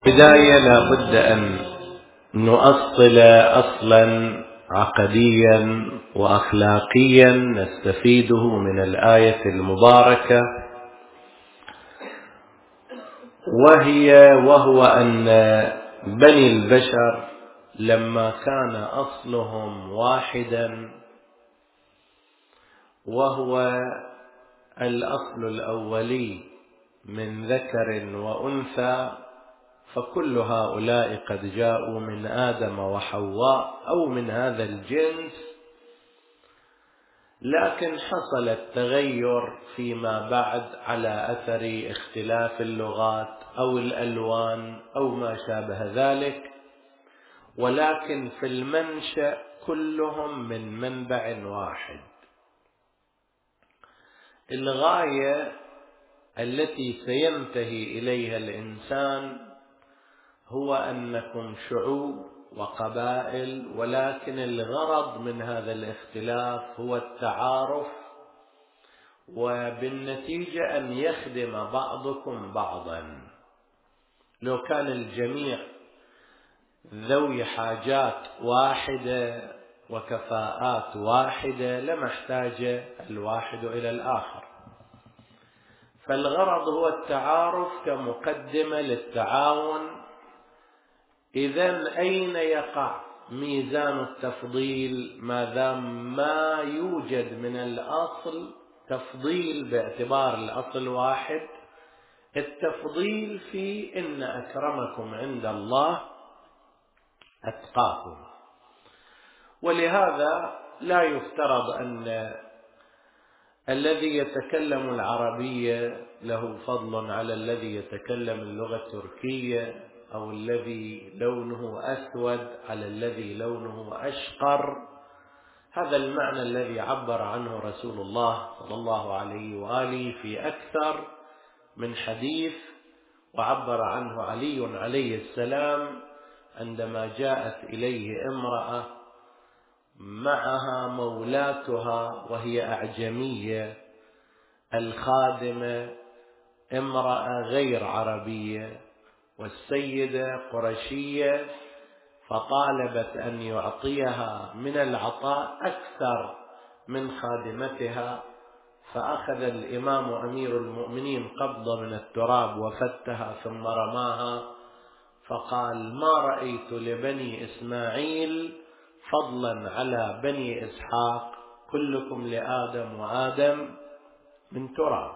بداية لا بد أن نؤصل أصلا عقديا وأخلاقيا نستفيده من الآية المباركة، وهو أن بني البشر لما كان أصلهم واحدا، وهو الأصل الأولي من ذكر وأنثى، فكل هؤلاء قد جاءوا من آدم وحواء أو من هذا الجنس، لكن حصل التغير فيما بعد على أثر اختلاف اللغات أو الألوان أو ما شابه ذلك، ولكن في المنشأ كلهم من منبع واحد. الغاية التي سينتهي إليها الإنسان هو أنكم شعوب وقبائل، ولكن الغرض من هذا الاختلاف هو التعارف، وبالنتيجة أن يخدم بعضكم بعضا. لو كان الجميع ذوي حاجات واحدة وكفاءات واحدة لما احتاج الواحد إلى الآخر، فالغرض هو التعارف كمقدمة للتعاون. إذن أين يقع ميزان التفضيل ما دام ما يوجد من الأصل تفضيل باعتبار الأصل واحد؟ التفضيل في إن أكرمكم عند الله أتقاكم. ولهذا لا يفترض أن الذي يتكلم العربية له فضل على الذي يتكلم اللغة التركية، أو الذي لونه أسود على الذي لونه أشقر. هذا المعنى الذي عبر عنه رسول الله صلى الله عليه وآله في أكثر من حديث، وعبر عنه علي عليه السلام عندما جاءت إليه امرأة معها مولاتها وهي أعجمية، الخادمة امرأة غير عربية والسيدة قرشية، فطالبت أن يعطيها من العطاء أكثر من خادمتها، فأخذ الإمام أمير المؤمنين قبضة من التراب وفتها ثم رماها، فقال: ما رأيت لبني إسماعيل فضلا على بني إسحاق، كلكم لآدم وآدم من تراب.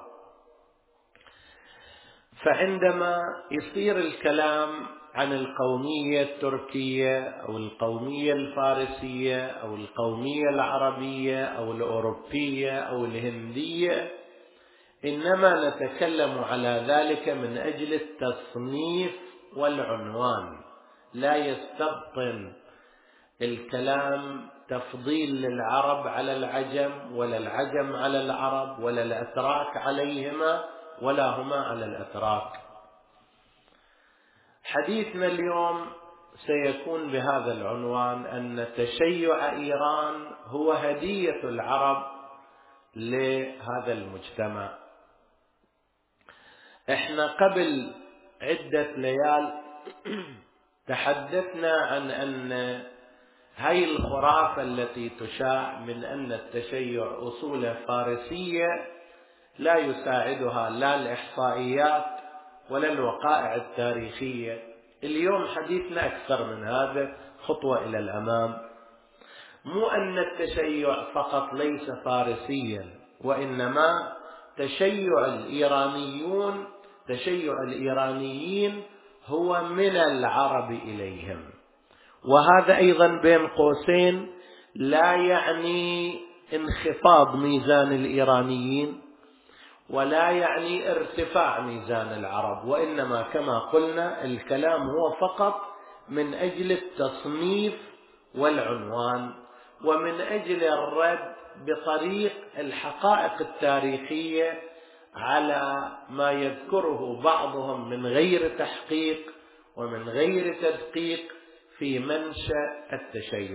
فعندما يصير الكلام عن القومية التركية أو القومية الفارسية أو القومية العربية أو الأوروبية أو الهندية، إنما نتكلم على ذلك من أجل التصنيف والعنوان. لا يستبطن الكلام تفضيل للعرب على العجم، ولا العجم على العرب، ولا الأتراك عليهما، ولا هما على الأتراك. حديثنا اليوم سيكون بهذا العنوان: أن تشيع إيران هو هدية العرب لهذا المجتمع. احنا قبل عدة ليال تحدثنا عن أن هاي الخرافة التي تشاع من أن التشيع أصوله فارسية لا يساعدها لا الإحصائيات ولا الوقائع التاريخية. اليوم حديثنا أكثر من هذا، خطوة إلى الأمام. مو أن التشيع فقط ليس فارسيا، وإنما تشيع الإيرانيين هو من العرب إليهم. وهذا أيضا بين قوسين لا يعني انخفاض ميزان الإيرانيين ولا يعني ارتفاع ميزان العرب، وإنما كما قلنا الكلام هو فقط من أجل التصنيف والعنوان، ومن أجل الرد بطريق الحقائق التاريخية على ما يذكره بعضهم من غير تحقيق ومن غير تدقيق في منشأ التشيع،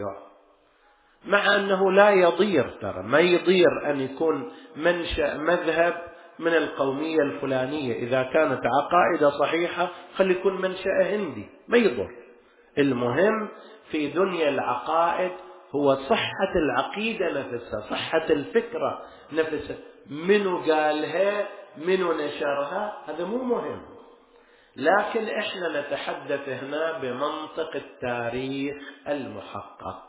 مع أنه لا يضير، ترى ما يضير أن يكون منشأ مذهب من القومية الفلانية، إذا كانت عقائد صحيحة خلي يكون منشأ هندي ما يضر. المهم في دنيا العقائد هو صحة العقيدة نفسها، صحة الفكرة نفسها، منو قالها منو نشرها هذا مو مهم. لكن احنا نتحدث هنا بمنطق التاريخ المحقق.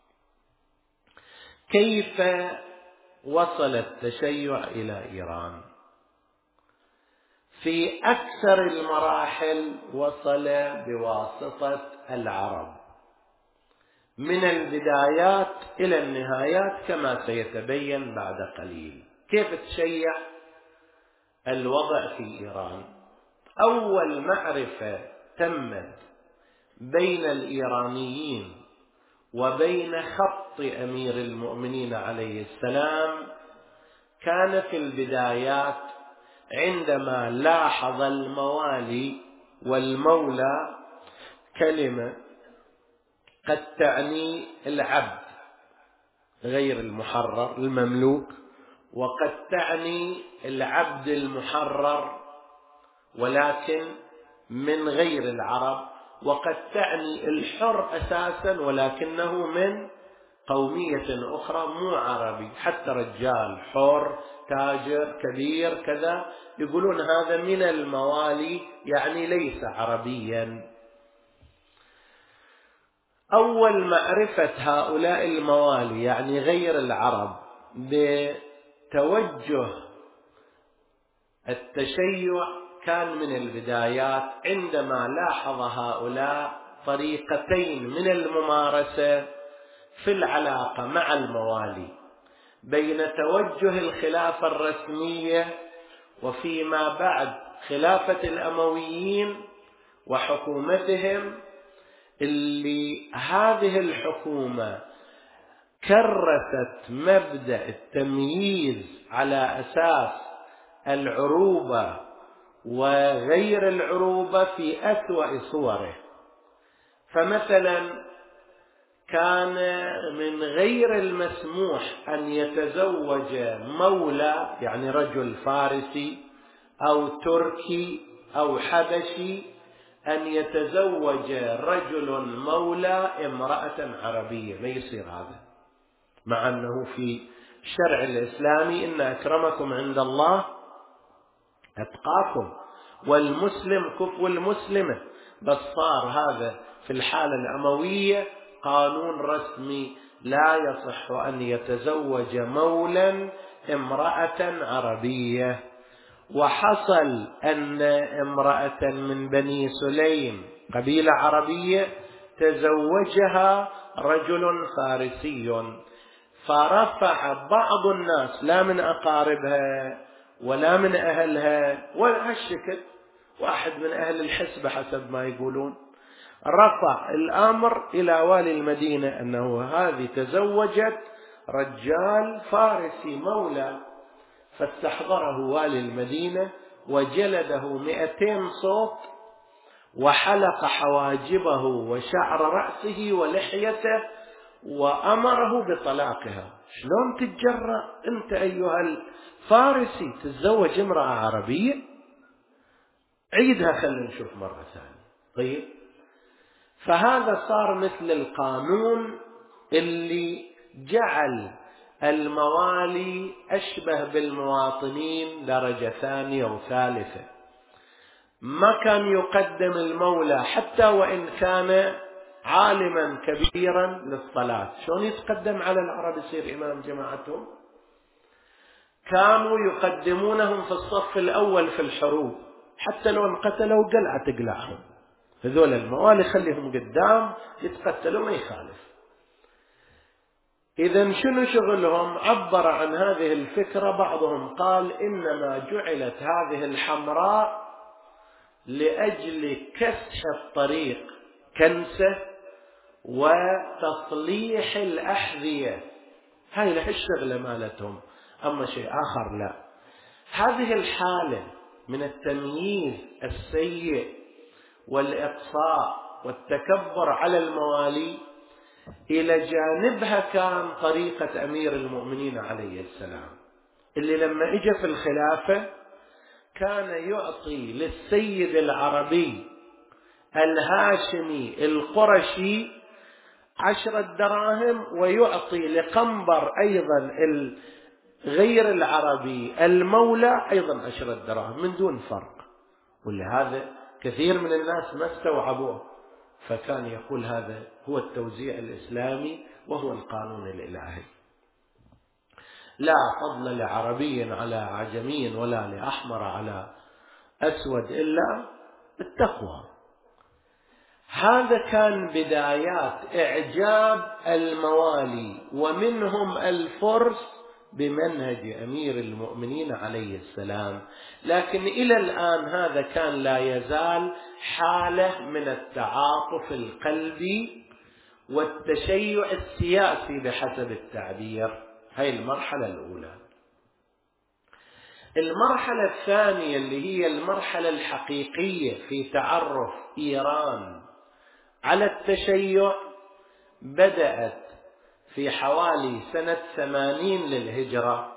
كيف وصل التشيع إلى إيران؟ في أكثر المراحل وصل بواسطة العرب من البدايات إلى النهايات كما سيتبين بعد قليل. كيف تشيع الوضع في إيران؟ أول معرفة تمت بين الإيرانيين وبين خط أمير المؤمنين عليه السلام كان في البدايات عندما لاحظ الموالي والمولى كلمة قد تعني العبد غير المحرر المملوك، وقد تعني العبد المحرر ولكن من غير العرب، وقد تعني الحر أساسا ولكنه من قومية أخرى مو عربي، حتى رجال حر تاجر كبير كذا يقولون هذا من الموالي يعني ليس عربيا. أول معرفة هؤلاء الموالي يعني غير العرب بتوجه التشيع كان من البدايات عندما لاحظ هؤلاء طريقتين من الممارسة في العلاقة مع الموالي بين توجه الخلافة الرسمية وفيما بعد خلافة الأمويين وحكومتهم، اللي هذه الحكومة كرست مبدأ التمييز على أساس العروبة وغير العروبة في أسوأ صوره. فمثلا كان من غير المسموح أن يتزوج مولى يعني رجل فارسي أو تركي أو حبشي أن يتزوج رجل مولى امرأة عربية، ما يصير هذا، مع أنه في الشرع الإسلامي إن أكرمكم عند الله أتقاكم، والمسلم كفو المسلمة، بس صار هذا في الحالة الأموية قانون رسمي لا يصح أن يتزوج مولا امرأة عربية. وحصل أن امرأة من بني سليم قبيلة عربية تزوجها رجل فارسي، فرفع بعض الناس لا من أقاربها ولا من أهلها ولا هالشكل، واحد من أهل الحسبة حسب ما يقولون، رفع الأمر إلى والي المدينة أنه هذه تزوجت رجال فارسي مولى، فاستحضره والي المدينة وجلده 200 صوت وحلق حواجبه وشعر رأسه ولحيته وأمره بطلاقها. شلون تتجرأ أنت أيها الفارسي تتزوج امرأة عربية؟ عيدها خلينا نشوف مرة ثانية. طيب، فهذا صار مثل القانون اللي جعل الموالي أشبه بالمواطنين درجة ثانية وثالثة. ما كان يقدم المولى حتى وإن كان عالما كبيرا للصلاة، شلون يتقدم على العرب يصير إمام جماعتهم؟ كانوا يقدمونهم في الصف الأول في الحروب، حتى لو انقتلوا قلعة تقلعهم، هذول الموالي خليهم قدام يتقتلوا ما يخالف. إذن شنو شغلهم؟ عبر عن هذه الفكرة بعضهم قال إنما جعلت هذه الحمراء لأجل كسح الطريق، كنسه وتصليح الأحذية، هاي له الشغلة مالتهم، أما شيء آخر لا. هذه الحالة من التمييز السيء والإقصاء والتكبر على الموالي إلى جانبها كان طريقة أمير المؤمنين عليه السلام، اللي لما إجا في الخلافة كان يعطي للسيد العربي الهاشمي القرشي 10 دراهم، ويعطي لقنبر أيضا غير العربي المولى أيضا 10 دراهم من دون فرق. ولهذا كثير من الناس ما استوعبوه، فكان يقول هذا هو التوزيع الإسلامي وهو القانون الإلهي. لا فضل لعربي على عجمي ولا لأحمر على أسود إلا التقوى. هذا كان بدايات إعجاب الموالي ومنهم الفرس بمنهج أمير المؤمنين عليه السلام. لكن إلى الآن هذا كان لا يزال حالة من التعاطف القلبي والتشيع السياسي بحسب التعبير. هاي المرحلة الأولى. المرحلة الثانية اللي هي المرحلة الحقيقية في تعرف إيران على التشيع بدأت في حوالي سنة 80 للهجرة،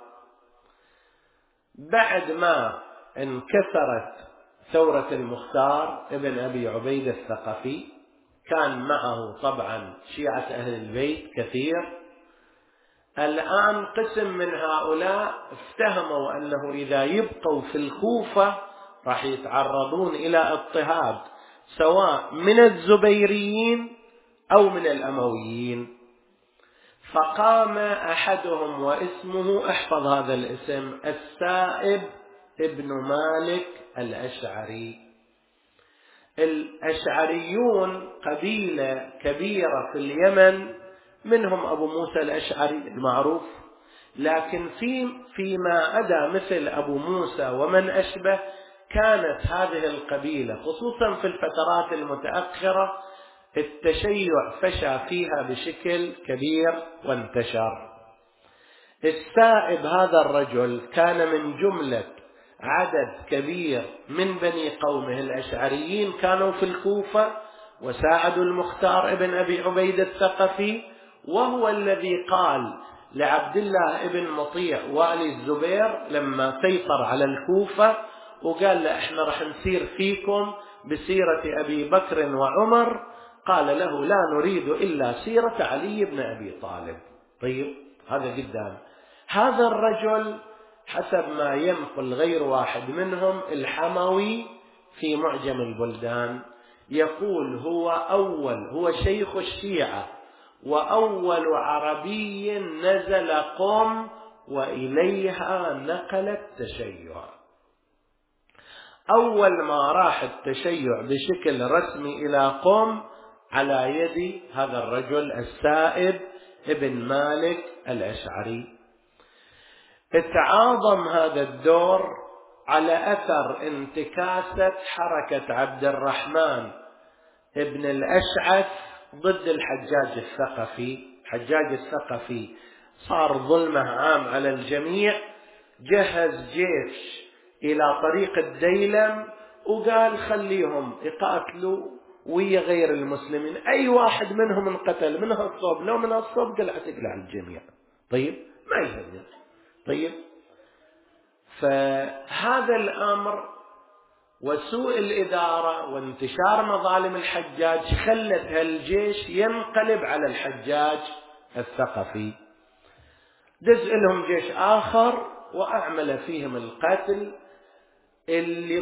بعد ما انكسرت ثورة المختار ابن أبي عبيدة الثقفي. كان معه طبعا شيعة أهل البيت كثير. الآن قسم من هؤلاء افتهموا أنه إذا يبقوا في الكوفة راح يتعرضون إلى اضطهاد سواء من الزبيريين أو من الأمويين. فقام أحدهم واسمه، احفظ هذا الاسم، السائب ابن مالك الأشعري. الأشعريون قبيلة كبيرة في اليمن، منهم أبو موسى الأشعري المعروف، لكن فيما عدا مثل أبو موسى ومن أشبه كانت هذه القبيلة خصوصا في الفترات المتأخرة التشيع فشى فيها بشكل كبير وانتشر. السائب هذا الرجل كان من جملة عدد كبير من بني قومه الأشعريين كانوا في الكوفة وساعدوا المختار ابن أبي عبيدة الثقفي، وهو الذي قال لعبد الله ابن مطيع والي الزبير لما سيطر على الكوفة وقال له احنا رح نسير فيكم بسيرة أبي بكر وعمر، قال له لا نريد إلا سيرة علي بن أبي طالب. طيب هذا قدام. هذا الرجل حسب ما ينقل غير واحد منهم الحموي في معجم البلدان يقول هو شيخ الشيعة وأول عربي نزل قم وإليها نقل التشيع. أول ما راح التشيع بشكل رسمي إلى قم على يد هذا الرجل السائب ابن مالك الأشعري. اتعاظم هذا الدور على أثر انتكاسة حركة عبد الرحمن ابن الأشعث ضد الحجاج الثقفي. حجاج الثقفي صار ظلمه عام على الجميع، جهز جيش إلى طريق الديلم وقال خليهم يقاتلوا ويا غير المسلمين، أي واحد منهم انقتل من هالصوب لو من هالصوب قلع تقلع الجميع. طيب ما يهمك. طيب فهذا الأمر وسوء الإدارة وانتشار مظالم الحجاج خلت هالجيش ينقلب على الحجاج الثقفي. دز لهم جيش آخر وأعمل فيهم القتل. اللي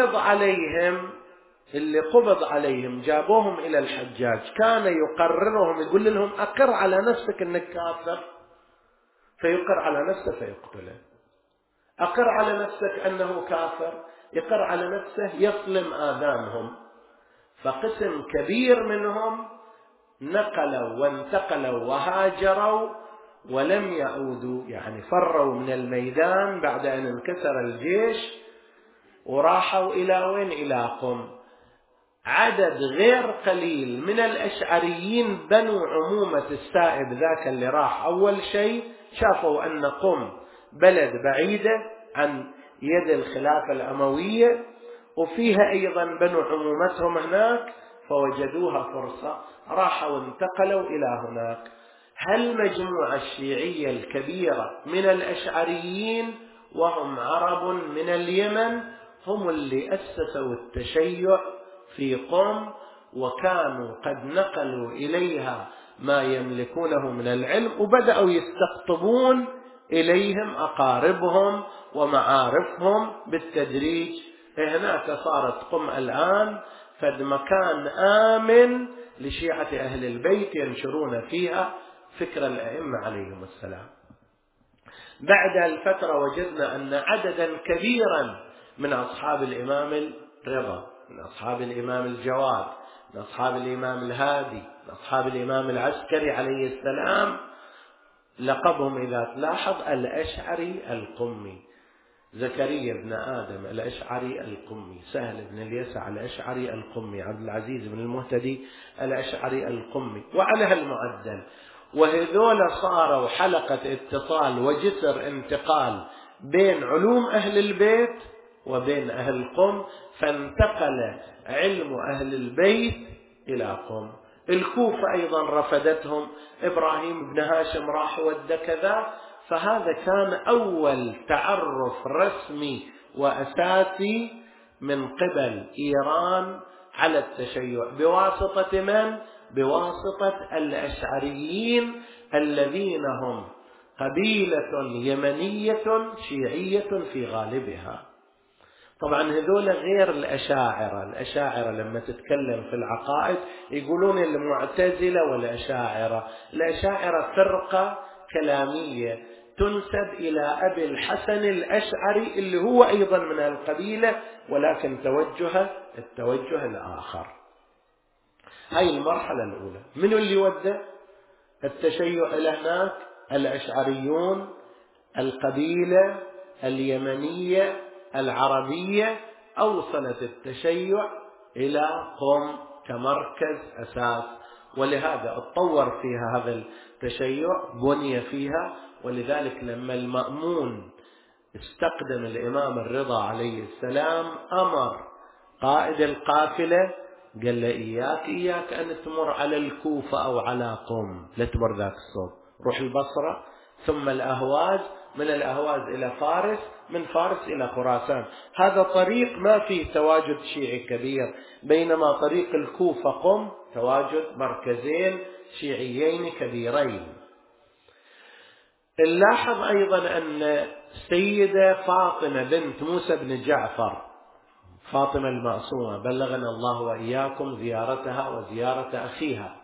قبض عليهم جابوهم إلى الحجاج، كان يقررهم يقول لهم أقر على نفسك أنك كافر، فيقر على نفسه فيقتله. أقر على نفسك أنه كافر، يقر على نفسه، يصلم آذانهم. فقسم كبير منهم نقلوا وانتقلوا وهاجروا ولم يعودوا، يعني فروا من الميدان بعد أن انكسر الجيش وراحوا إلى وين؟ إلى قم. عدد غير قليل من الأشعريين بنو عمومة السائب ذاك اللي راح أول شيء شافوا أن قم بلد بعيدة عن يد الخلافة الأموية وفيها أيضا بنو عمومتهم هناك، فوجدوها فرصة راحوا وانتقلوا إلى هناك. هالمجموعة الشيعية الكبيرة من الأشعريين وهم عرب من اليمن هم اللي أسسوا التشيع في قم، وكانوا قد نقلوا إليها ما يملكونه من العلم، وبدأوا يستقطبون إليهم أقاربهم ومعارفهم بالتدريج. هناك صارت قم الآن فد مكان آمن لشيعة أهل البيت ينشرون فيها فكر الأئمة عليهم السلام. بعد الفترة وجدنا أن عددا كبيرا من أصحاب الإمام الرضا، من أصحاب الإمام الجواد، من أصحاب الإمام الهادي، من أصحاب الإمام العسكري عليه السلام، لقبهم إذا تلاحظ الأشعري القمي. زكريا بن آدم الأشعري القمي، سهل بن اليسع الأشعري القمي، عبد العزيز بن المهتدي الأشعري القمي، وعلى هالمعدل. وهذول صاروا حلقة اتصال وجسر انتقال بين علوم أهل البيت وبين أهل قم، فانتقل علم أهل البيت إلى قم. الكوفة أيضا رفدتهم، إبراهيم بن هاشم راح ود كذا. فهذا كان أول تعرف رسمي وأساسي من قبل إيران على التشيع، بواسطة من؟ بواسطة الأشعريين الذين هم قبيلة يمنية شيعية في غالبها. طبعا هذول غير الأشاعرة. الأشاعرة لما تتكلم في العقائد يقولون المعتزلة والأشاعرة. الأشاعرة فرقة كلامية تنسب إلى أبي الحسن الأشعري اللي هو أيضا من القبيلة، ولكن توجهه التوجه الآخر. هاي المرحلة الأولى. من اللي ودى التشيع إلى هناك؟ الأشعريون، القبيلة اليمنية العربية، أوصلت التشيع إلى قم كمركز أساس، ولهذا اتطور فيها هذا التشيع، بني فيها. ولذلك لما المأمون استقدم الإمام الرضا عليه السلام أمر قائد القافلة، قال له إياك أن تمر على الكوفة أو على قم، لا تمر ذاك الصوب، روح البصرة ثم الأهواز، من الأهواز إلى فارس، من فارس إلى خراسان. هذا طريق ما فيه تواجد شيعي كبير، بينما طريق الكوفة قم تواجد مركزين شيعيين كبيرين. نلاحظ أيضا أن السيدة فاطمة بنت موسى بن جعفر، فاطمة المعصومة، بلغنا الله وإياكم زيارتها وزيارة أخيها،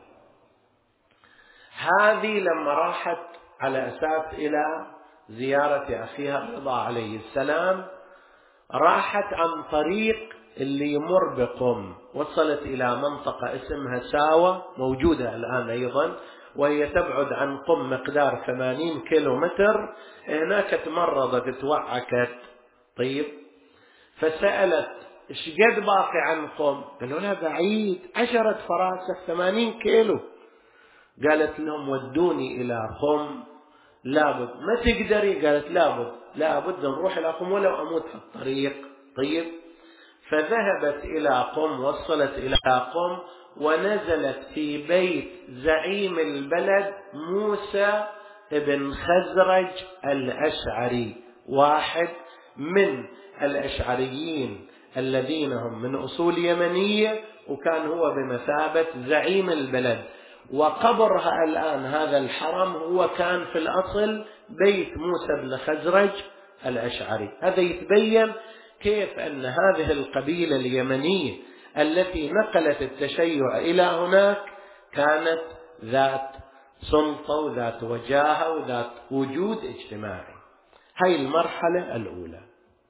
هذه لما راحت على أساس إلى زيارة أخيها الرضا عليه السلام، راحت عن طريق اللي يمر بقم، وصلت إلى منطقة اسمها ساوة، موجودة الآن أيضا، وهي تبعد عن قم مقدار 80 كيلومتر. هناك تمرضت توعكت. طيب، فسألت ايش قد باقي عن قم؟ قالوا لها بعيد 10 فراسخ 80 كيلو. قالت لهم ودوني إلى قم، لابد. ما تقدري؟ قالت لابد نروح إلى قم ولو أموت في الطريق. طيب، فذهبت إلى قم، وصلت إلى قم، ونزلت في بيت زعيم البلد موسى بن خزرج الأشعري، واحد من الأشعريين الذين هم من أصول يمنية، وكان هو بمثابة زعيم البلد. وقبرها الآن هذا الحرم هو كان في الأصل بيت موسى بن خزرج الأشعري. هذا يتبين كيف أن هذه القبيلة اليمنية التي نقلت التشيع إلى هناك كانت ذات سلطة وذات وجاهة وذات وجود اجتماعي. هاي المرحلة الأولى.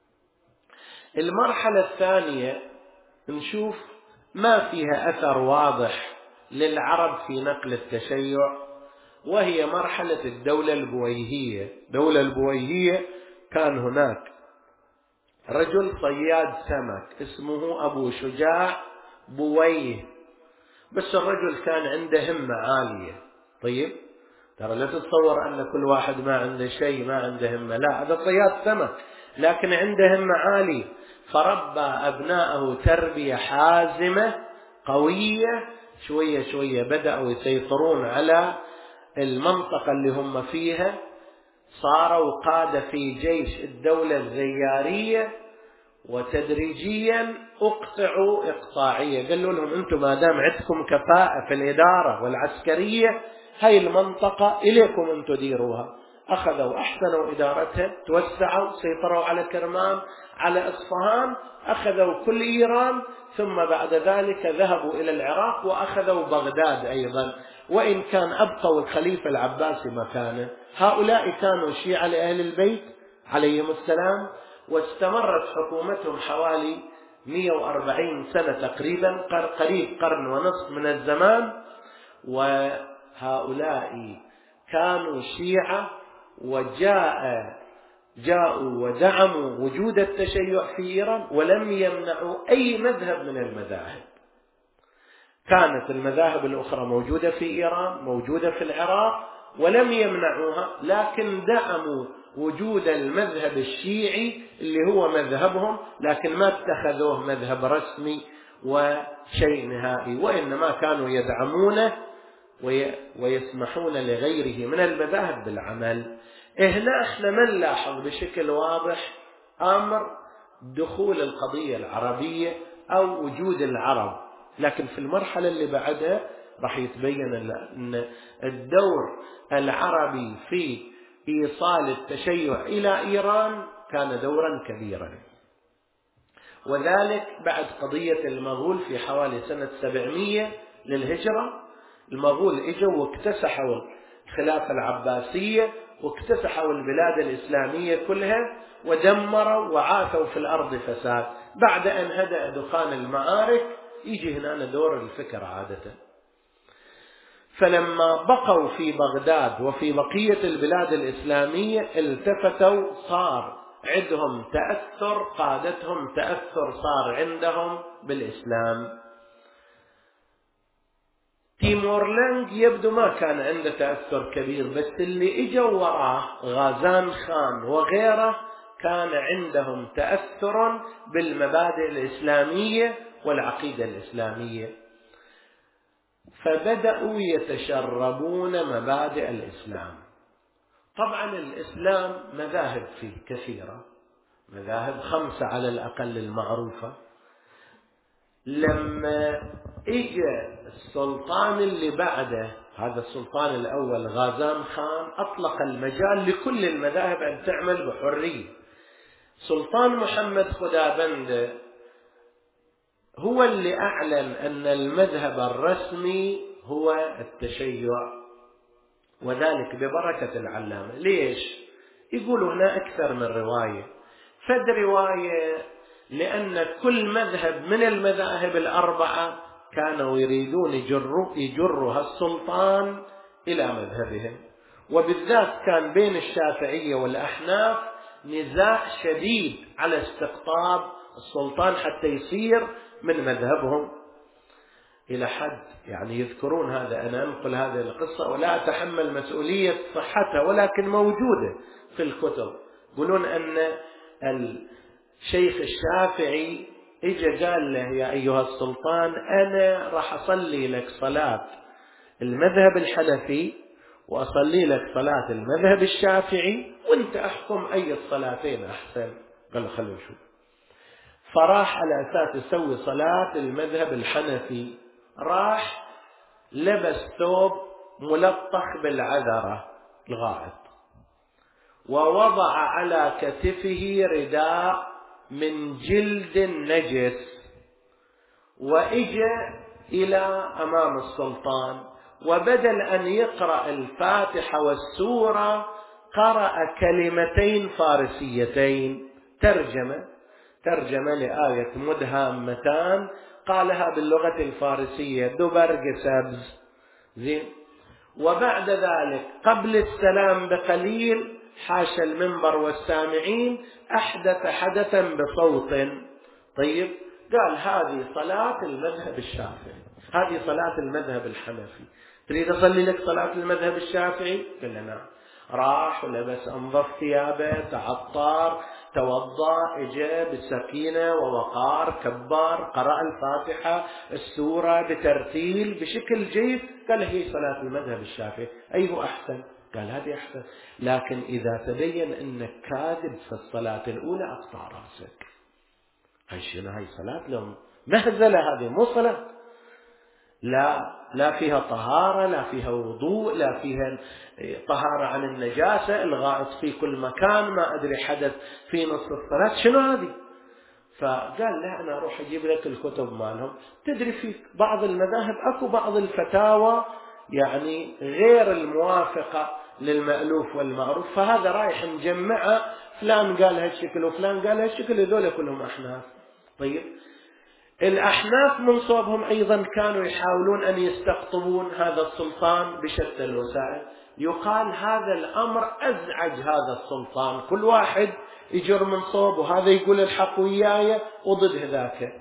المرحلة الثانية نشوف ما فيها أثر واضح للعرب في نقل التشيع، وهي مرحلة الدولة البويهية. الدولة البويهية كان هناك رجل صياد سمك اسمه أبو شجاع بويه، بس الرجل كان عنده همة عالية. طيب، ترى لا تتصور أن كل واحد ما عنده شيء ما عنده همة، لا، هذا صياد سمك لكن عنده همة عالية. فربى أبناءه تربية حازمة قوية، شوية شوية بدأوا يسيطرون على المنطقة اللي هم فيها، صاروا قادة في جيش الدولة الزيارية، وتدريجيا أقطعوا إقطاعية. قالوا لهم أنتم ما دام عندكم كفاءة في الإدارة والعسكرية، هاي المنطقة إليكم أنتم ديروها. أخذوا أحسنوا إدارتها، توسعوا، سيطروا على كرمان، على إصفهان، أخذوا كل إيران، ثم بعد ذلك ذهبوا إلى العراق وأخذوا بغداد أيضا، وإن كان أبقوا الخليفة العباسي مكانه. هؤلاء كانوا شيعة لأهل البيت عليهم السلام، واستمرت حكومتهم حوالي 140 سنة تقريبا، قريب قرن ونصف من الزمان. وهؤلاء كانوا شيعة، جاءوا ودعموا وجود التشيع في إيران، ولم يمنعوا أي مذهب من المذاهب. كانت المذاهب الأخرى موجودة في إيران، موجودة في العراق، ولم يمنعوها، لكن دعموا وجود المذهب الشيعي اللي هو مذهبهم، لكن ما اتخذوه مذهب رسمي وشيء نهائي، وإنما كانوا يدعمونه ويسمحون لغيره من المذاهب بالعمل. هنا احنا ما نلاحظ بشكل واضح أمر دخول القضية العربية أو وجود العرب، لكن في المرحلة اللي بعدها راح يتبين أن الدور العربي في إيصال التشيع إلى إيران كان دورا كبيرا. وذلك بعد قضية المغول في حوالي سنة 700 للهجرة. المغول اجوا واكتسحوا الخلافة العباسية واكتسحوا البلاد الإسلامية كلها ودمروا وعاثوا في الأرض فساد. بعد أن هدأ دخان المعارك يجي هنا دور الفكر عادة. فلما بقوا في بغداد وفي بقية البلاد الإسلامية التفتوا، صار عندهم تأثر، قادتهم تأثر صار عندهم بالإسلام. تيمور لانج يبدو ما كان عنده تأثر كبير، بس اللي اجوا وراه غازان خان وغيره كان عندهم تأثر بالمبادئ الإسلامية والعقيدة الإسلامية، فبدأوا يتشربون مبادئ الإسلام. طبعا الإسلام مذاهب فيه كثيرة، مذاهب 5 على الأقل المعروفة. لما اجى السلطان اللي بعده، هذا السلطان الأول غازان خان، أطلق المجال لكل المذاهب أن تعمل بحرية. سلطان محمد خدابند هو اللي أعلن أن المذهب الرسمي هو التشيع، وذلك ببركة العلامة. ليش؟ يقولوا هنا أكثر من رواية. فد رواية لأن كل مذهب من المذاهب الأربعة كانوا يريدون يجروا هالسلطان إلى مذهبهم، وبالذات كان بين الشافعية والأحناف نزاع شديد على استقطاب السلطان حتى يصير من مذهبهم، إلى حد يعني يذكرون هذا. أنا أنقل هذه القصة ولا أتحمل مسؤولية صحتها، ولكن موجودة في الكتب. يقولون أن الشيخ الشافعي إجا قال له: يا أيها السلطان، أنا راح أصلي لك صلاة المذهب الحنفي وأصلي لك صلاة المذهب الشافعي، وانت أحكم أي الصلاتين أحسن. قال: خلوا نشوف. فراح على أساس يسوي صلاة المذهب الحنفي، راح لبس ثوب ملطخ بالعذرة الغائط، ووضع على كتفه رداء من جلد نجس، وإجى إلى أمام السلطان، وبدل أن يقرأ الفاتحة والسورة قرأ كلمتين فارسيتين، ترجمة لآية مدهامتان، قالها باللغة الفارسية: دبرق سبز. زين. وبعد ذلك قبل السلام بقليل حاش المنبر والسامعين، أحدث حدثا بصوت. طيب، قال: هذه صلاة المذهب الشافعي، هذه صلاة المذهب الحنفي، تريد أصلي لك صلاة المذهب الشافعي؟ قال: نعم. راح ولبس أنظف ثيابه، تعطر، توضأ، اجى بسكينة ووقار، كبر، قرأ الفاتحة السورة بترتيل بشكل جيد. قال: هي صلاة المذهب الشافعي. أيه أحسن؟ قال: هذه أحسن، لكن إذا تبين أنك كاذب في الصلاة الأولى أقطع رأسك. هاي شنو؟ هاي صلاة لهم مهزلة، هذه مو صلاة. لا فيها طهارة، لا فيها وضوء، لا فيها طهارة عن النجاسة، الغائط في كل مكان، ما أدري حدث في نص الصلاة، شنو هذه؟ فقال لا، أنا أروح أجيب لك الكتب مالهم. تدري في بعض المذاهب أكو بعض الفتاوى يعني غير الموافقة للمألوف والمعروف، فهذا رايح مجمعة، فلان قال هالشكل وفلان قال هالشكل، هذول كلهم أحناف. طيب الأحناف من صوبهم أيضا كانوا يحاولون أن يستقطبون هذا السلطان بشتى الوسائل. يقال هذا الأمر أزعج هذا السلطان، كل واحد يجر من صوب، وهذا يقول الحق وياي وضد ذاك،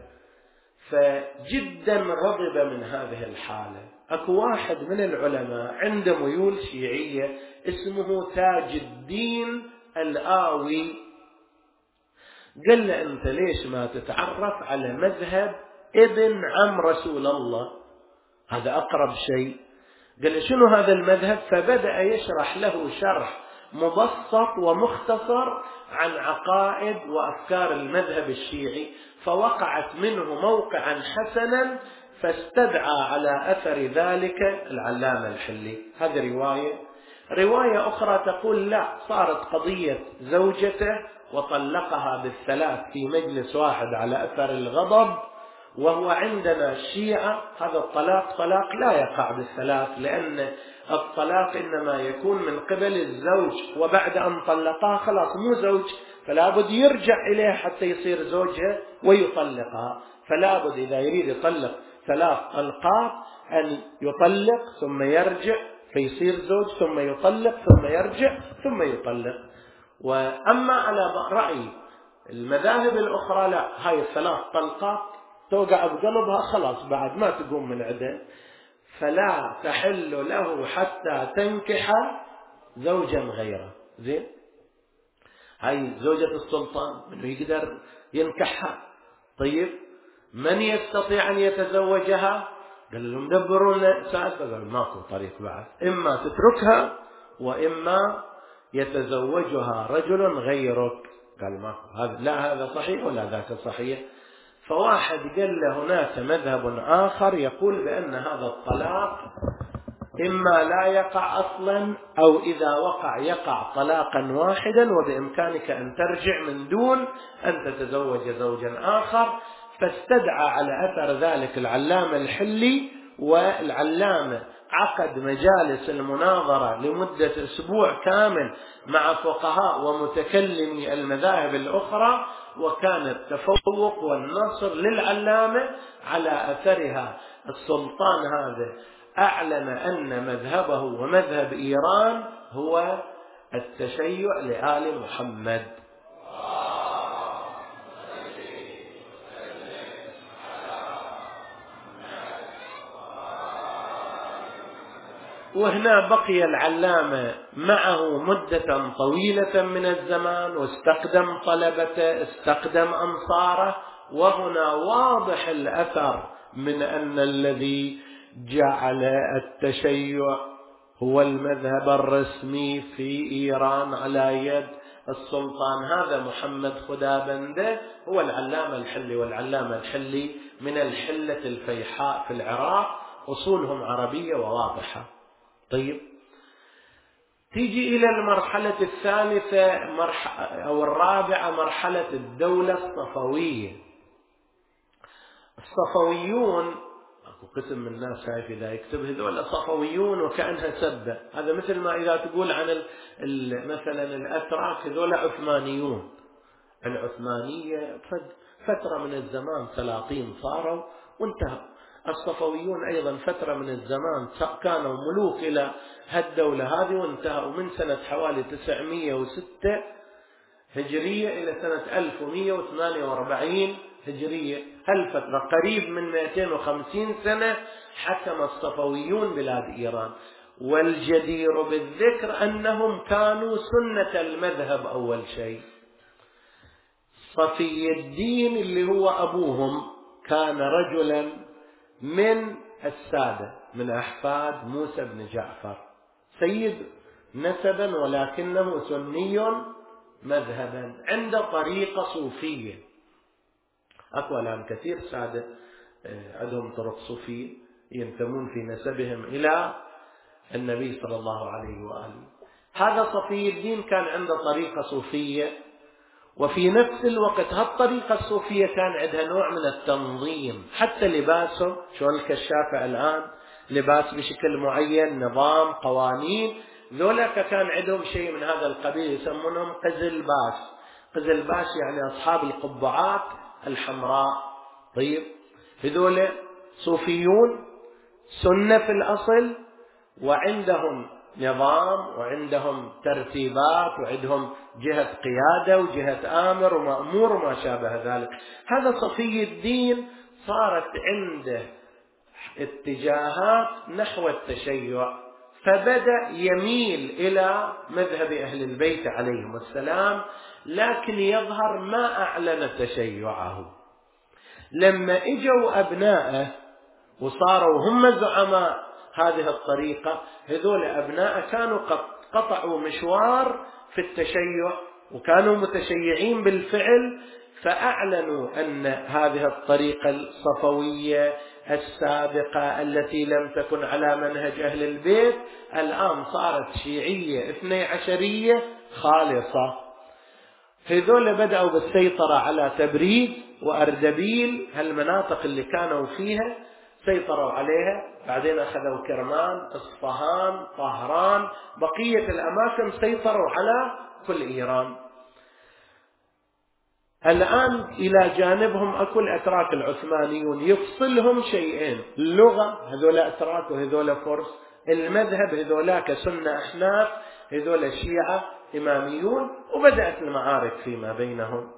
فجدا غضب من هذه الحالة. أكو واحد من العلماء عنده ميول شيعية اسمه تاج الدين الآوي، قال له أنت ليش ما تتعرف على مذهب ابن عم رسول الله؟ هذا أقرب شيء. قال له شنو هذا المذهب؟ فبدأ يشرح له شرح مبسط ومختصر عن عقائد وأفكار المذهب الشيعي، فوقعت منه موقعا حسنا، فاستدعى على أثر ذلك العلامة الحلي. هذه رواية أخرى تقول لا، صارت قضية زوجته وطلقها بالثلاث في مجلس واحد على أثر الغضب. وهو عندنا الشيعة هذا الطلاق طلاق لا يقع بالثلاث، لأن الطلاق إنما يكون من قبل الزوج، وبعد أن طلقها خلاص مو زوج، فلا بد يرجع إليها حتى يصير زوجها ويطلقها. فلا بد إذا يريد يطلق 3 طلقات أن يطلق ثم يرجع فيصير زوج، ثم يطلق ثم يرجع ثم يطلق. وأما على رأي المذاهب الأخرى لا، هاي 3 طلقات توقع بقلبها خلاص بعد ما تقوم من عده، فلا تحل له حتى تنكح زوجا غيره. زين، هاي زوجة السلطان منه يقدر ينكحها. طيب من يستطيع أن يتزوجها؟ قال لهم دبرون ساعة، قال ماكو طريق بعد، إما تتركها وإما يتزوجها رجل غيرك. قال ماكو، هذا صحيح ولا ذاك صحيح. فواحد قال له هناك مذهب آخر يقول بأن هذا الطلاق إما لا يقع أصلا، أو إذا وقع يقع طلاقا واحدا، وبإمكانك أن ترجع من دون أن تتزوج زوجا آخر. فاستدعى على أثر ذلك العلامة الحلي، والعلامة عقد مجالس المناظرة لمدة أسبوع كامل مع فقهاء ومتكلمي المذاهب الأخرى، وكان التفوق والنصر للعلامة. على أثرها السلطان هذا أعلن أن مذهبه ومذهب إيران هو التشيع لآل محمد. وهنا بقي العلامة معه مدة طويلة من الزمان، واستقدم طلبته، استقدم أنصاره، وهنا واضح الأثر من أن الذي جعل التشيع هو المذهب الرسمي في إيران على يد السلطان هذا محمد خدابنده هو العلامة الحلي. والعلامة الحلي من الحلة الفيحاء في العراق، أصولهم عربية وواضحة. طيب تيجي إلى المرحلة الثالثة أو الرابعة، مرحلة الدولة الصفوية. الصفويون أكو قسم من الناس شايف إذا يكتب هذول صفويون وكأنها سبة، هذا مثل ما إذا تقول عن مثلا الأتراك هذول عثمانيون. العثمانية فترة من الزمان سلاطين صاروا وانتهوا. الصفويون أيضا فترة من الزمان كانوا ملوك إلى هالدولة هذه وانتهوا من سنة حوالي 906 هجرية إلى سنة 1148 هجرية. هالفترة قريب من 250 سنة حكم الصفويون بلاد إيران. والجدير بالذكر أنهم كانوا سنة المذهب. أول شيء صفي الدين اللي هو أبوهم كان رجلا من السادة، من أحفاد موسى بن جعفر، سيد نسبا ولكنه سني مذهبا، عنده طريقة صوفية. أكو الآن كثير سادة عندهم طرق صوفية ينتمون في نسبهم إلى النبي صلى الله عليه وآله. هذا صفي الدين كان عنده طريقة صوفية، وفي نفس الوقت هالطريقة الصوفية كان عندها نوع من التنظيم، حتى لباسه شلون الكشافة الآن لباس بشكل معين، نظام، قوانين. ذولاك كان عندهم شيء من هذا القبيل يسمونهم قزلباس. قزلباس يعني أصحاب القبعات الحمراء. طيب هذول صوفيون سنة في الأصل، وعندهم نظام وعندهم ترتيبات وعندهم جهة قيادة وجهة آمر ومأمور وما شابه ذلك. هذا صفي الدين صارت عنده اتجاهات نحو التشيع، فبدأ يميل إلى مذهب أهل البيت عليهم السلام، لكن يظهر ما أعلن تشيعه. لما اجوا أبنائه وصاروا هم زعماء هذه الطريقة، هذول أبناء كانوا قد قطعوا مشوار في التشيع وكانوا متشيعين بالفعل، فأعلنوا أن هذه الطريقة الصفوية السابقة التي لم تكن على منهج أهل البيت الآن صارت شيعية 12 خالصة. هذول بدأوا بالسيطرة على تبريد وأردبيل، هالمناطق اللي كانوا فيها سيطروا عليها، بعدين أخذوا كرمان، إصفهان، طهران، بقية الأماكن سيطروا على كل إيران. الآن إلى جانبهم أكو الأتراك العثمانيون، يفصلهم شيئين: اللغة، هذول أتراك وهذول فرس، المذهب، هذولاك سنة أحناف، هذول شيعة إماميون، وبدأت المعارك فيما بينهم.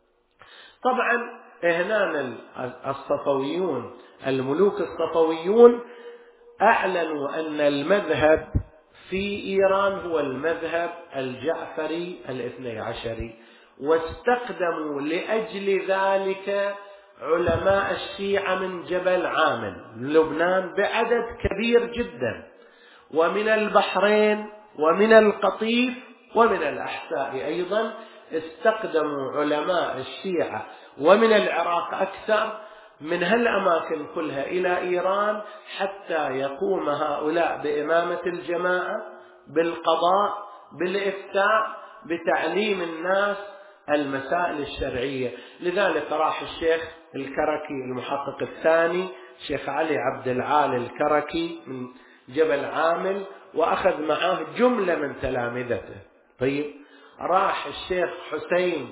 طبعا هنا الصفويون، الملوك الصفويون أعلنوا أن المذهب في إيران هو المذهب الجعفري 12، واستخدموا لأجل ذلك علماء الشيعة من جبل عامل لبنان بعدد كبير جدا، ومن البحرين ومن القطيف ومن الأحساء أيضا استخدموا علماء الشيعة، ومن العراق أكثر، من هالأماكن كلها إلى إيران، حتى يقوم هؤلاء بإمامة الجماعة، بالقضاء، بالإفتاء، بتعليم الناس المسائل الشرعية. لذلك راح الشيخ الكركي المحقق الثاني، شيخ علي عبد العال الكركي من جبل عامل، وأخذ معاه جملة من تلامذته. طيب راح الشيخ حسين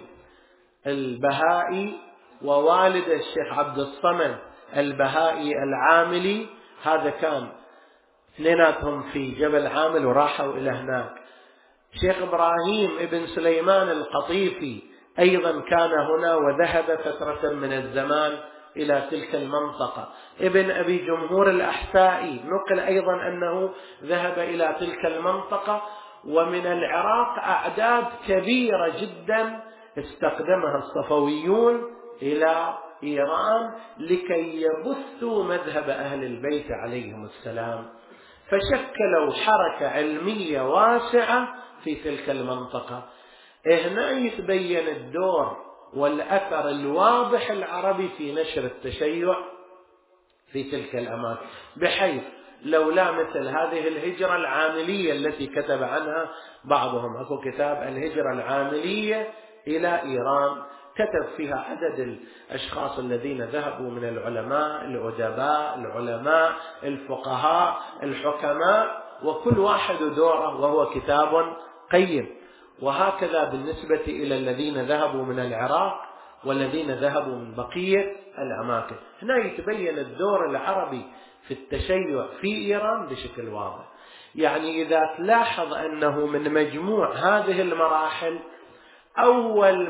البهائي ووالد الشيخ عبد الصمد البهائي العاملي، هذا كان اثنيناتهم في جبل عامل وراحوا إلى هناك. شيخ إبراهيم ابن سليمان القطيفي أيضا كان هنا وذهب فترة من الزمان إلى تلك المنطقة. ابن أبي جمهور الأحسائي نقل أيضا أنه ذهب إلى تلك المنطقة. ومن العراق أعداد كبيرة جدا استخدمها الصفويون إلى إيران لكي يبثوا مذهب أهل البيت عليهم السلام، فشكلوا حركة علمية واسعة في تلك المنطقة. هنا يتبين الدور والأثر الواضح العربي في نشر التشيع في تلك الأماكن، بحيث لولا مثل هذه الهجرة العاملية التي كتب عنها بعضهم، أكو كتاب الهجرة العاملية إلى إيران، كتب فيها عدد الأشخاص الذين ذهبوا من العلماء، الأدباء، العلماء، الفقهاء، الحكماء، وكل واحد دوره، وهو كتاب قيم. وهكذا بالنسبة إلى الذين ذهبوا من العراق والذين ذهبوا من بقية الأماكن. هنا يتبين الدور العربي في التشيع في إيران بشكل واضح. يعني إذا تلاحظ أنه من مجموع هذه المراحل أول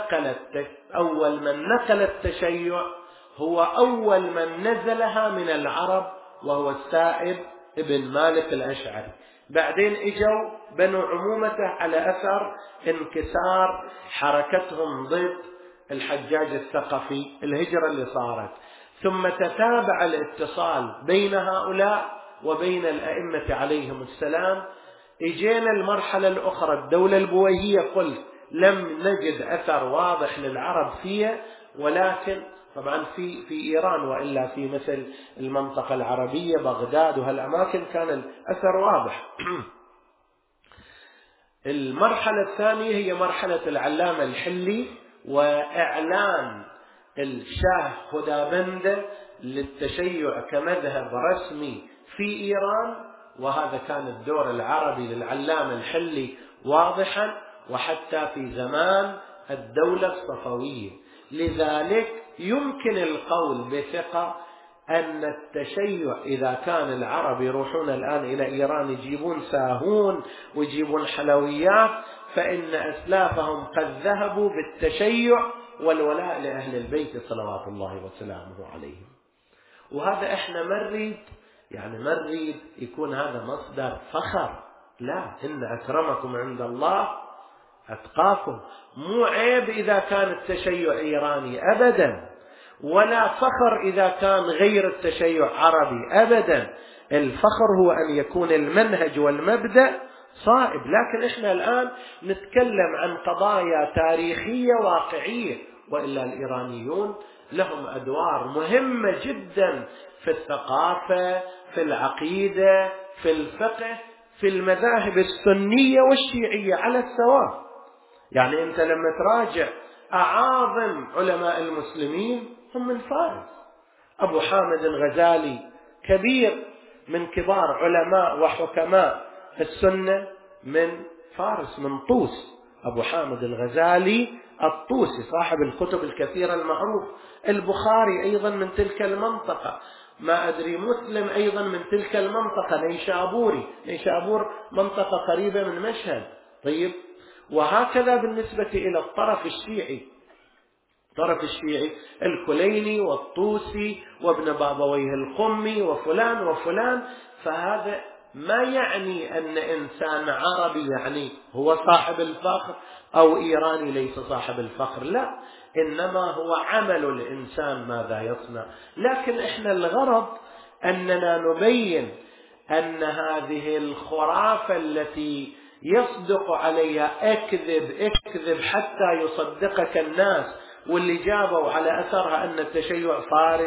من نقل التشيع هو أول من نزلها من العرب، وهو السائب ابن مالك الأشعري. بعدين اجوا بنو عمومته على أثر انكسار حركتهم ضد الحجاج الثقفي، الهجرة اللي صارت، ثم تتابع الاتصال بين هؤلاء وبين الأئمة عليهم السلام. اجينا المرحلة الأخرى الدولة البويهية، قلت لم نجد أثر واضح للعرب فيها، ولكن طبعا في إيران وإلا في مثل المنطقة العربية بغداد وهالأماكن كان الأثر واضح. المرحلة الثانية هي مرحلة العلامة الحلي وإعلان الشاه خدابنده للتشيع كمذهب رسمي في إيران، وهذا كان الدور العربي للعلامة الحلي واضحا، وحتى في زمان الدولة الصفوية. لذلك يمكن القول بثقة أن التشيع إذا كان العرب يروحون الآن إلى إيران يجيبون ساهون ويجيبون حلويات، فإن أسلافهم قد ذهبوا بالتشيع والولاء لأهل البيت صلوات الله وسلامه عليهم. وهذا إحنا ما نريد يكون هذا مصدر فخر، لا، إن أكرمكم عند الله أتقاكم. مو عيب إذا كان التشيع إيراني أبدا، ولا فخر إذا كان غير التشيع عربي أبدا. الفخر هو أن يكون المنهج والمبدأ صائب. لكن إحنا الآن نتكلم عن قضايا تاريخية واقعية، وإلا الإيرانيون لهم أدوار مهمة جدا في الثقافة، في العقيدة، في الفقه، في المذاهب السنية والشيعية على السواء. يعني أنت لما تراجع أعاظم علماء المسلمين هم من فارس. أبو حامد الغزالي كبير من كبار علماء وحكماء السنة من فارس، من طوس. أبو حامد الغزالي الطوسي صاحب الكتب الكثيرة المعروف. البخاري أيضا من تلك المنطقة، ما أدري مسلم أيضا من تلك المنطقة، نيشابور منطقة قريبة من مشهد. طيب، وهكذا بالنسبة إلى الطرف الشيعي الكليني والطوسي وابن بابويه القمي وفلان وفلان. فهذا ما يعني أن إنسان عربي يعني هو صاحب الفخر أو إيراني ليس صاحب الفخر، لا، إنما هو عمل الإنسان ماذا يصنع. لكن إحنا الغرض أننا نبين أن هذه الخرافة التي يصدق عليها اكذب حتى يصدقك الناس، واللي جابوا على أثرها أن التشيع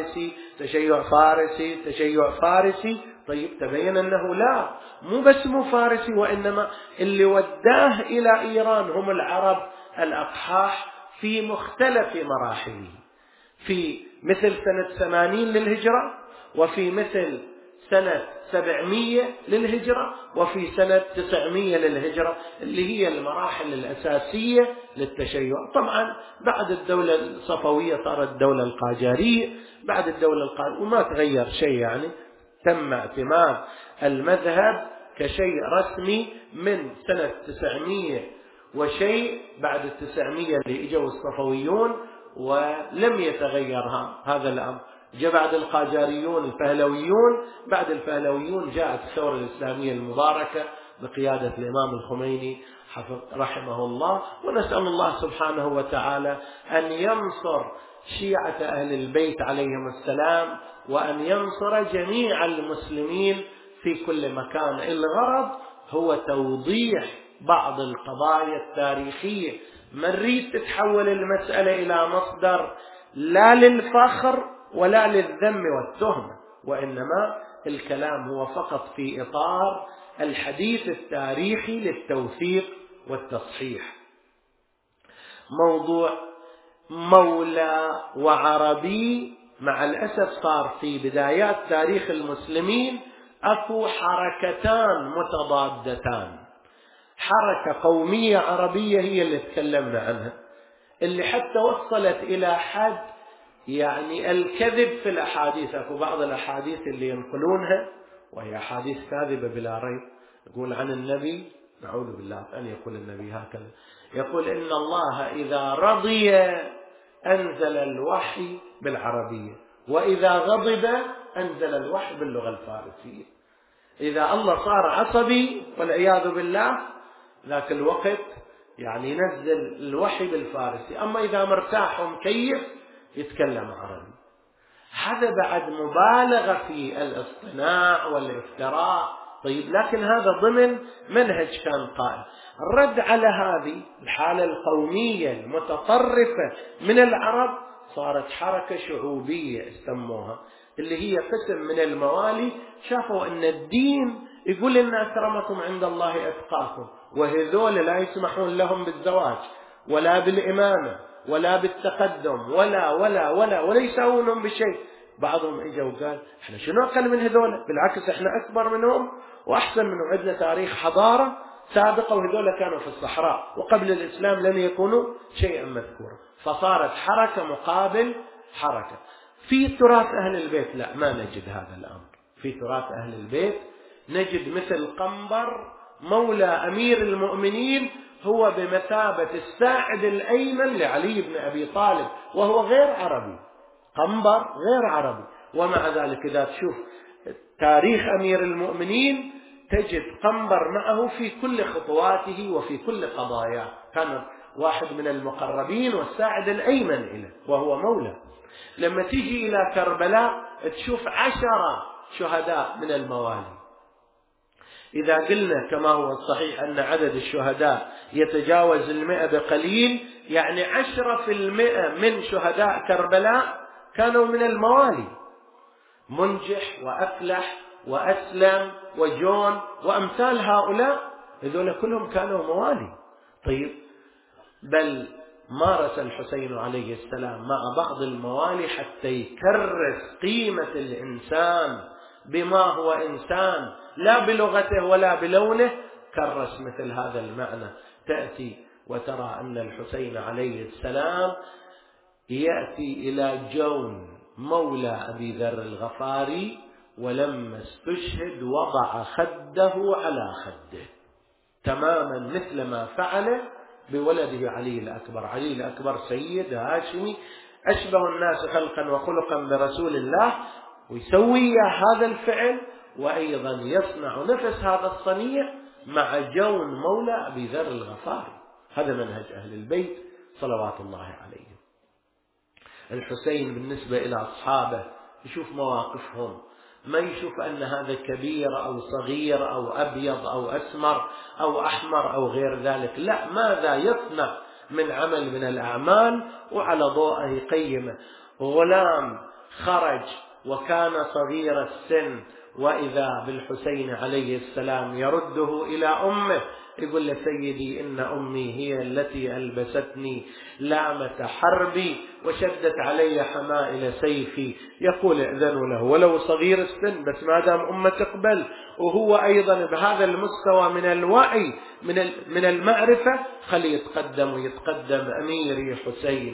فارسي. طيب، تبين أنه لا، مو بس مو فارسي، وإنما اللي وداه إلى إيران هم العرب الأقحاح في مختلف مراحله، في مثل سنة 80 للهجرة، وفي مثل سنة 700 للهجرة، وفي سنة 900 للهجرة، اللي هي المراحل الأساسية للتشيع. طبعا بعد الدولة الصفوية صارت الدولة القاجارية، بعد الدولة القاجارية وما تغير شيء، يعني تم اعتماد المذهب كشيء رسمي من سنة 900 وشيء. بعد 900 اللي اجوا الصفويون ولم يتغير هذا الأمر. جاء بعد القاجاريون الفهلويون، بعد الفهلويون جاءت الثورة الإسلامية المباركة بقيادة الإمام الخميني رحمه الله. ونسأل الله سبحانه وتعالى أن ينصر شيعة أهل البيت عليهم السلام، وأن ينصر جميع المسلمين في كل مكان. الغرض هو توضيح بعض القضايا التاريخية. ما نريد تتحول المسألة إلى مصدر لا للفخر ولا للذم والتهمة، وإنما الكلام هو فقط في إطار الحديث التاريخي للتوثيق والتصحيح. موضوع مولى وعربي مع الأسف صار في بدايات تاريخ المسلمين أكو حركتان متضادتان. حركة قومية عربية هي اللي تكلمنا عنها، اللي حتى وصلت إلى حد يعني الكذب في الأحاديث. أكو بعض الأحاديث اللي ينقلونها وهي أحاديث كاذبة بلا ريب، يقول عن النبي، نعوذ بالله أن يقول النبي هكذا، يقول إن الله إذا رضي أنزل الوحي بالعربية، وإذا غضب أنزل الوحي باللغة الفارسية. إذا الله صار عصبي والعياذ بالله ذاك الوقت يعني ينزل الوحي بالفارسي، أما إذا مرتاح ومكيف يتكلم عربي. هذا بعد مبالغة في الاصطناع والافتراء. طيب، لكن هذا ضمن منهج كان قائم. الرد على هذه الحالة القومية المتطرفة من العرب صارت حركة شعوبية سموها، اللي هي قسم من الموالي شافوا أن الدين يقول إن أكرمكم عند الله أتقاكم، وهذول لا يسمحون لهم بالزواج ولا بالإمامة ولا بالتقدم ولا يساوونهم بشيء. بعضهم اجى وقال احنا شنو أقل من هذول، بالعكس احنا أكبر منهم وأحسن منهم، عندنا تاريخ حضارة سابقة، وهذول كانوا في الصحراء وقبل الإسلام لم يكونوا شيئا مذكورا. فصارت حركة مقابل حركة. في تراث أهل البيت لا، ما نجد هذا الأمر. في تراث أهل البيت نجد مثل قنبر مولى أمير المؤمنين هو بمثابة الساعد الأيمن لعلي بن أبي طالب، وهو غير عربي، قنبر غير عربي، ومع ذلك إذا تشوف تاريخ أمير المؤمنين تجد قنبر معه في كل خطواته وفي كل قضاياه، كان واحد من المقربين والساعد الأيمن إليه وهو مولى. لما تيجي إلى كربلاء تشوف 10 شهداء من الموالي. إذا قلنا كما هو الصحيح أن عدد الشهداء يتجاوز 100 بقليل، يعني 10% من شهداء كربلاء كانوا من الموالي، منجح وأفلح وأسلم وجون وأمثال هؤلاء، هذول كلهم كانوا موالي. طيب بل مارس الحسين عليه السلام مع بعض الموالي حتى يكرس قيمة الإنسان بما هو إنسان، لا بلغته ولا بلونه، كرس مثل هذا المعنى. تأتي وترى أن الحسين عليه السلام يأتي إلى جون مولى أبي ذر الغفاري، ولما استشهد وضع خده على خده تماما مثل ما فعل بولده علي الأكبر. علي الأكبر سيد هاشمي أشبه الناس خلقا وخلقا برسول الله، ويسوي هذا الفعل وأيضا يصنع نفس هذا الصنيع مع جون مولى أبي ذر الغفاري. هذا منهج أهل البيت صلوات الله عليهم. الحسين بالنسبة إلى أصحابه يشوف مواقفهم، ما يشوف أن هذا كبير أو صغير أو أبيض أو أسمر أو أحمر أو غير ذلك، لا، ماذا يصنع من عمل من الأعمال وعلى ضوءه يقيمه. غلام خرج وكان صغير السن، وإذا بالحسين عليه السلام يرده إلى أمه، يقول له سيدي إن أمي هي التي ألبستني لامة حربي وشدت علي حمائل سيفي. يقول ائذنوا له ولو صغير السن، بس ما دام أمه تقبل وهو أيضا بهذا المستوى من الوعي من المعرفة، خلي يتقدم ويتقدم أميري حسين.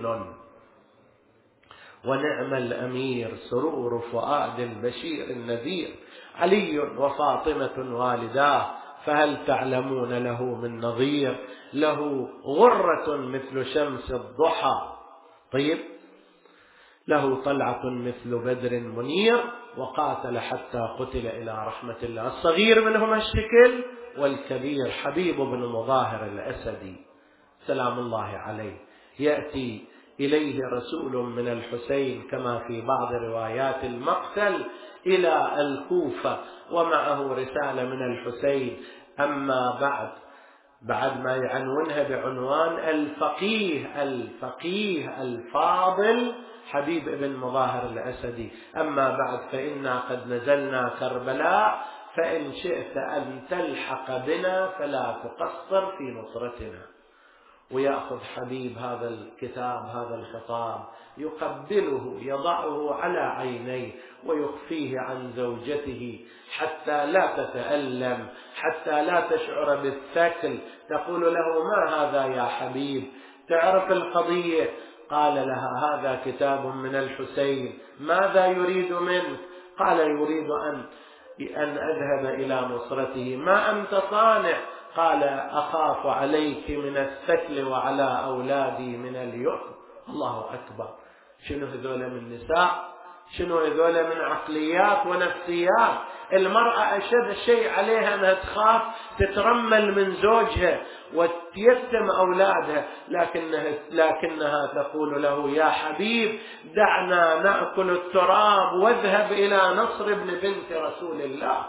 ونعم الأمير سرور فؤاد البشير النذير، علي وفاطمة والداه، فهل تعلمون له من نظير، له غرة مثل شمس الضحى. طيب له طلعة مثل بدر منير، وقاتل حتى قتل إلى رحمة الله. الصغير منهم الشكل، والكبير حبيب بن مظاهر الأسدي سلام الله عليه. يأتي إليه رسول من الحسين كما في بعض روايات المقتل إلى الكوفة، ومعه رسالة من الحسين. أما بعد ما يعنونها بعنوان الفقيه الفاضل حبيب بن مظاهر الأسدي، أما بعد فإنا قد نزلنا كربلاء، فإن شئت أن تلحق بنا فلا تقصر في نصرتنا. ويأخذ حبيب هذا الكتاب هذا الخطاب يقبله يضعه على عينيه ويخفيه عن زوجته حتى لا تتألم، حتى لا تشعر بالثقل. تقول له ما هذا يا حبيب، تعرف القضية؟ قال لها هذا كتاب من الحسين، ماذا يريد منك؟ قال يريد أن أذهب إلى نصرته. ما أنت صانع؟ قال أخاف عليك من الثكل وعلى أولادي من اليؤم. الله أكبر، شنو هذول من نساء، شنو هذول من عقليات ونفسيات. المرأة أشد شيء عليها أنها تخاف تترمل من زوجها وتيتم أولادها، لكنها تقول له يا حبيب دعنا نأكل التراب واذهب إلى نصر ابن بنت رسول الله.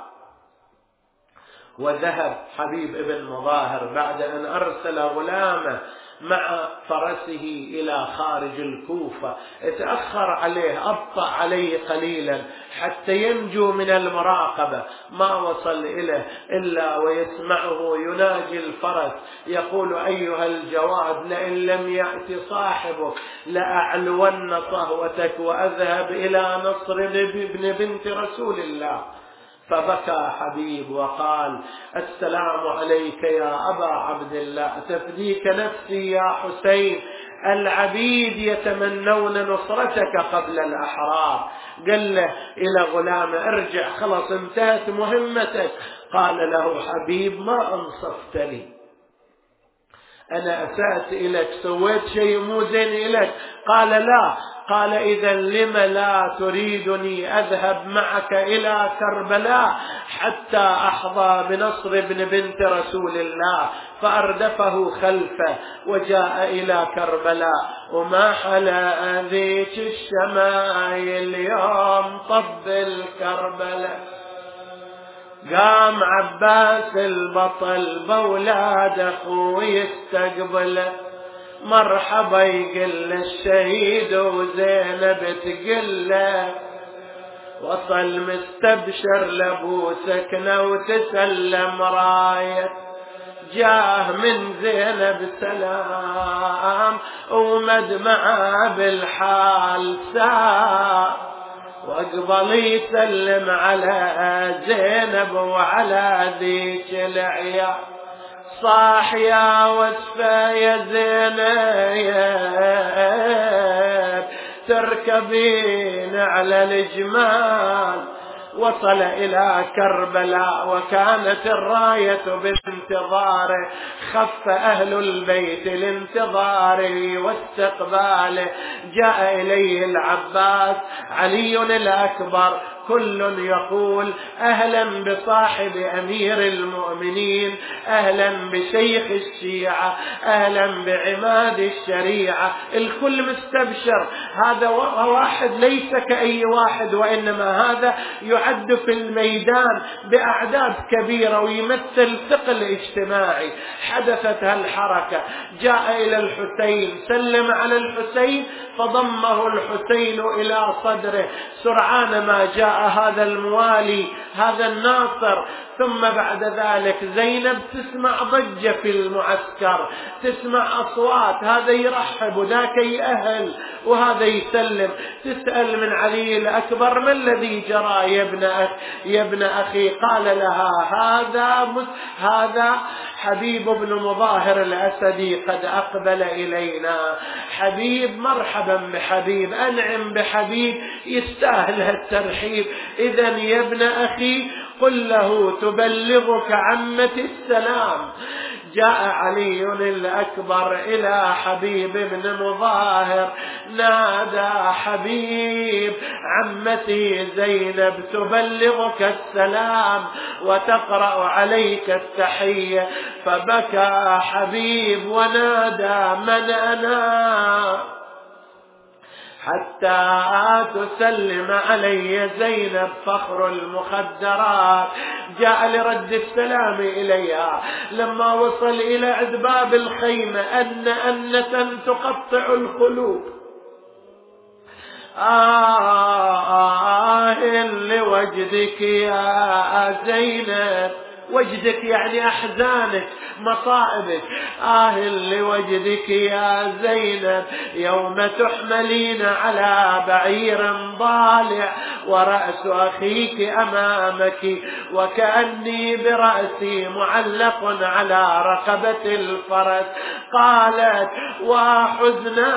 وذهب حبيب ابن مظاهر بعد أن أرسل غلامه مع فرسه إلى خارج الكوفة. اتأخر عليه، أبطأ عليه قليلا حتى ينجو من المراقبة. ما وصل إليه إلا ويسمعه يناجي الفرس يقول: أيها الجواد، لئن لم يأتي صاحبك لأعلون صهوتك وأذهب إلى نصر بن بنت رسول الله. فبكى حبيب وقال: السلام عليك يا أبا عبد الله، تفديك نفسي يا حسين، العبيد يتمنون نصرتك قبل الأحرار. قال له إلى غلامه: ارجع، خلاص انتهت مهمتك. قال له حبيب: ما أنصفتني، أنا أسأت إليك، سويت شيء مو زين إليك. قال: لا. قال: إذا لم لا تريدني أذهب معك إلى كربلاء حتى أحظى بنصر بن بنت رسول الله؟ فأردفه خلفه وجاء إلى كربلاء. وما حلا ذيك الشمايل اليوم طب الكربلاء. قام عباس البطل بولاد أخوه يستقبله، مرحبا يقل الشهيد وزينب تقله، وصل مستبشر لابو سكنه وتسلم راية، جاه من زينب سلام ومدمعه بالحال سار، وقبل يسلم على زينب وعلى ذيك العيال. صاح يا وسفة يا زينب تركبين على الجمال. وصل إلى كربلاء وكانت الراية بانتظاره، خف أهل البيت لانتظاره واستقباله. جاء إليه العباس، علي الأكبر، كل يقول: أهلا بصاحب أمير المؤمنين، أهلا بشيخ الشيعة، أهلا بعماد الشريعة. الكل مستبشر. هذا واحد ليس كأي واحد، وإنما هذا يعد في الميدان بأعداد كبيرة ويمثل ثقل اجتماعي. حدثت هالحركة. جاء إلى الحسين، سلم على الحسين، فضمه الحسين إلى صدره. سرعان ما جاء هذا الموالي، هذا الناصر. ثم بعد ذلك زينب تسمع ضجة في المعسكر، تسمع أصوات، هذا يرحب وذاك يأهل وهذا يسلم. تسأل من علي الأكبر: ما الذي جرى يا ابن أخي؟ قال لها: هذا حبيب بن مظاهر الأسدي قد أقبل إلينا. حبيب، مرحبا بحبيب، أنعم بحبيب، يستاهل الترحيب. إذن يا ابن أخي قل له تبلغك عمتي السلام. جاء علي الأكبر إلى حبيب بن مظاهر، نادى حبيب: عمتي زينب تبلغك السلام وتقرأ عليك التحية. فبكى حبيب ونادى: من أنا حتى تسلم علي زينب فخر المخدرات. جاء لرد السلام إليها. لما وصل إلى عذباب الخيمة أنة تقطع القلوب. لوجدك يا زينب، وجدك يعني أحزانك، مصائبك. لوجدك يا زينب يوم تحملين على بعير ضالع ورأس أخيك أمامك، وكأني برأسي معلق على رقبة الفرس. قالت: وحزنا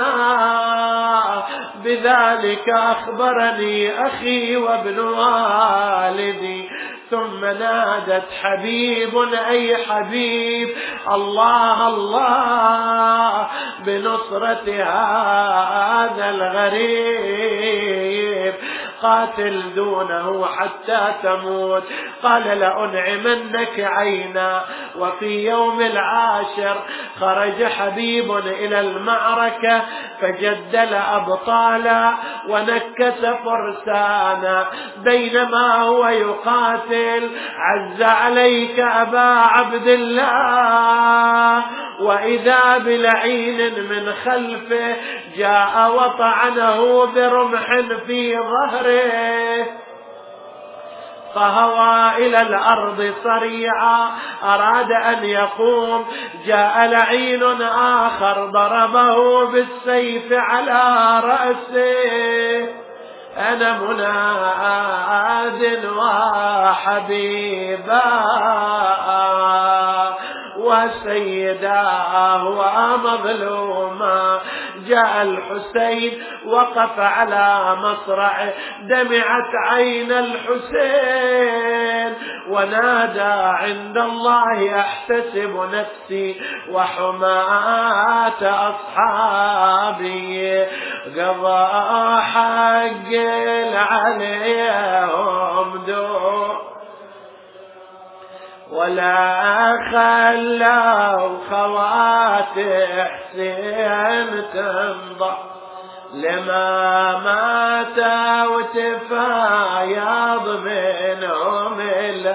بذلك أخبرني أخي وابن والدي. ثم نادت: حبيب، أي حبيب، الله الله بنصرة هذا الغريب. قاتل دونه حتى تموت. قال لأنعمنك عينا. وفي يوم العاشر خرج حبيب إلى المعركة فجدل أبطالا ونكس فرسانا. بينما هو يقاتل عز عليك أبا عبد الله، وإذا بلعين من خلفه جاء وطعنه برمح في ظهره فهوى إلى الأرض صريعا. أراد أن يقوم، جاء لعين آخر ضربه بالسيف على رأسه. أنا مناد وحبيبا وسيداه ومظلوما. جاء الحسين وقف على مصرعه، دمعت عين الحسين ونادى عند الله أحتسب نفسي وحماة أصحابي. قضى حق عليهم دور ولا خلوا خوات حسين تنضح لما مات وتفايض منهم إلا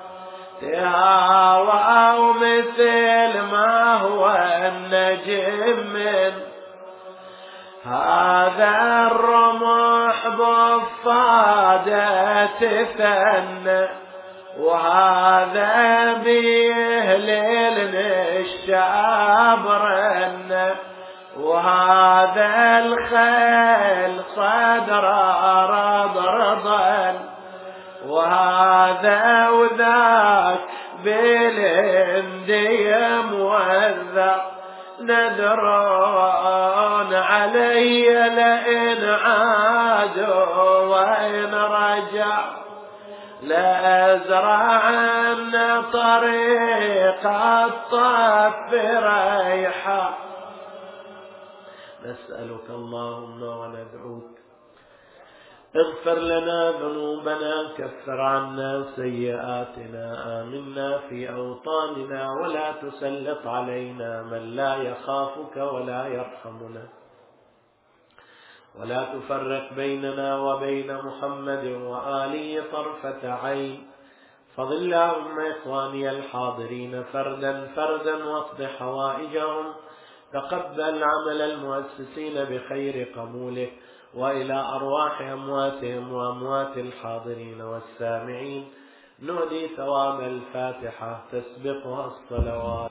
تهاوى مثل ما هو النجم من هذا الرمح بفادة تثنى وهذا بيهلل الشعب رن وهذا الخيل صدر رضرضا وهذا وذاك بالهندية موذى. نذرون علي لئن عادوا وإن رجع لأزرعن طريق الطف ريحا. نسألك اللهم وندعوك اغفر لنا ذنوبنا، كفر عنا سيئاتنا، آمنا في أوطاننا، ولا تسلط علينا من لا يخافك ولا يرحمنا، ولا تفرق بيننا وبين محمد وآله طرفة عين. فضل اللهم إخواني الحاضرين فردا فردا واقض حوائجهم. تقبل عمل المؤسسين بخير قبوله، وإلى أرواح أمواتهم وأموات الحاضرين والسامعين نهدي ثواب الفاتحة تسبقها الصلوات.